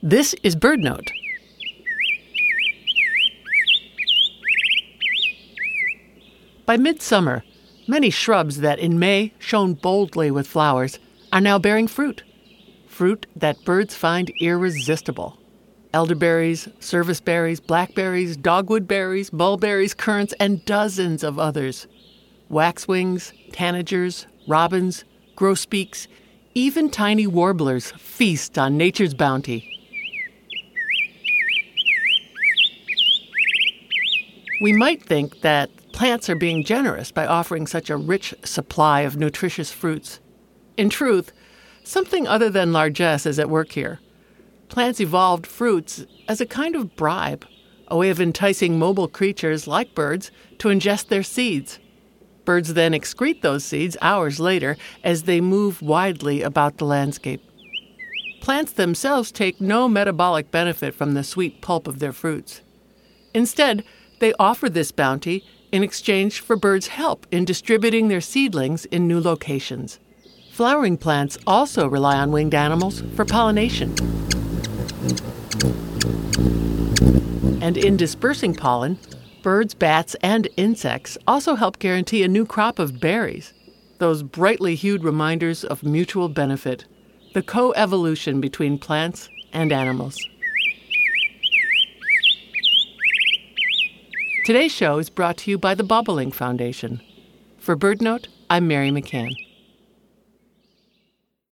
This is BirdNote. By midsummer, many shrubs that in May shone boldly with flowers are now bearing fruit. Fruit that birds find irresistible. Elderberries, serviceberries, blackberries, dogwood berries, mulberries, currants, and dozens of others. Waxwings, tanagers, robins, grosbeaks, even tiny warblers feast on nature's bounty. We might think that plants are being generous by offering such a rich supply of nutritious fruits. In truth, something other than largesse is at work here. Plants evolved fruits as a kind of bribe, a way of enticing mobile creatures like birds to ingest their seeds. Birds then excrete those seeds hours later as they move widely about the landscape. Plants themselves take no metabolic benefit from the sweet pulp of their fruits. Instead, they offer this bounty in exchange for birds' help in distributing their seedlings in new locations. Flowering plants also rely on winged animals for pollination. And in dispersing pollen, birds, bats, and insects also help guarantee a new crop of berries, those brightly hued reminders of mutual benefit, the co-evolution between plants and animals. Today's show is brought to you by the Bobolink Foundation. For BirdNote, I'm Mary McCann.